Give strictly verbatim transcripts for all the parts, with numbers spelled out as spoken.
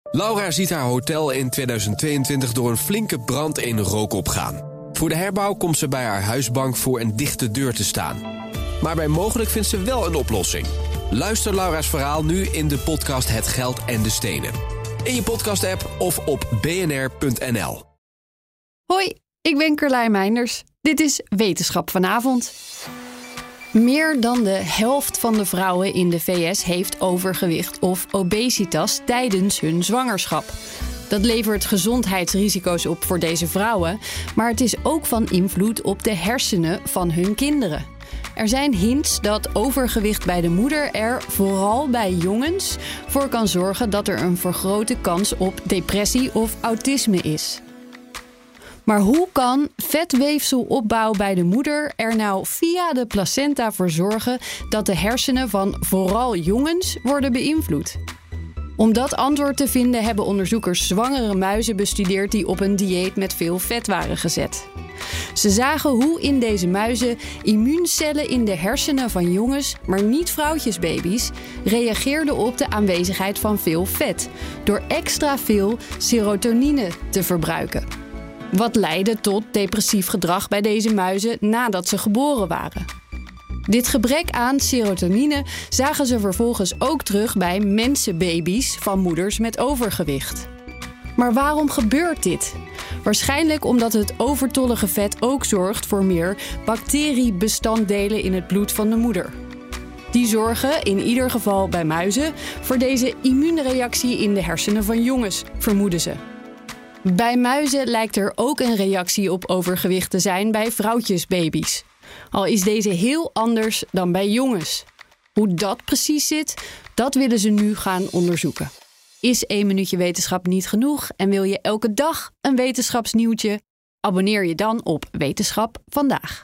Laura ziet haar hotel in tweeduizend tweeëntwintig door een flinke brand in rook opgaan. Voor de herbouw komt ze bij haar huisbank voor een dichte deur te staan. Maar bij mogelijk vindt ze wel een oplossing. Luister Laura's verhaal nu in de podcast Het Geld en de Stenen. In je podcast-app of op b n r punt n l. Hoi, ik ben Carlijn Meinders. Dit is Wetenschap vanavond. Meer dan de helft van de vrouwen in de V S heeft overgewicht of obesitas tijdens hun zwangerschap. Dat levert gezondheidsrisico's op voor deze vrouwen, maar het is ook van invloed op de hersenen van hun kinderen. Er zijn hints dat overgewicht bij de moeder er, vooral bij jongens, voor kan zorgen dat er een vergrote kans op depressie of autisme is. Maar hoe kan vetweefselopbouw bij de moeder er nou via de placenta voor zorgen dat de hersenen van vooral jongens worden beïnvloed? Om dat antwoord te vinden hebben onderzoekers zwangere muizen bestudeerd die op een dieet met veel vet waren gezet. Ze zagen hoe in deze muizen immuuncellen in de hersenen van jongens, maar niet vrouwtjesbaby's, reageerden op de aanwezigheid van veel vet door extra veel serotonine te verbruiken. Wat leidde tot depressief gedrag bij deze muizen nadat ze geboren waren. Dit gebrek aan serotonine zagen ze vervolgens ook terug bij mensenbaby's van moeders met overgewicht. Maar waarom gebeurt dit? Waarschijnlijk omdat het overtollige vet ook zorgt voor meer bacteriebestanddelen in het bloed van de moeder. Die zorgen, in ieder geval bij muizen, voor deze immuunreactie in de hersenen van jongens, vermoeden ze. Bij muizen lijkt er ook een reactie op overgewicht te zijn bij vrouwtjesbaby's. Al is deze heel anders dan bij jongens. Hoe dat precies zit, dat willen ze nu gaan onderzoeken. Is één minuutje wetenschap niet genoeg en wil je elke dag een wetenschapsnieuwtje? Abonneer je dan op Wetenschap vandaag.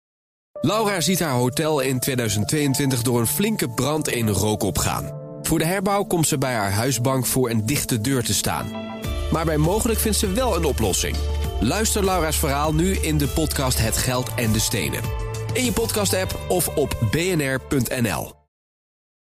Laura ziet haar hotel in tweeduizend tweeëntwintig door een flinke brand in rook opgaan. Voor de herbouw komt ze bij haar huisbank voor een dichte deur te staan. Maar bij mogelijk vindt ze wel een oplossing. Luister Laura's verhaal nu in de podcast Het Geld en de Stenen. In je podcast-app of op b n r punt n l.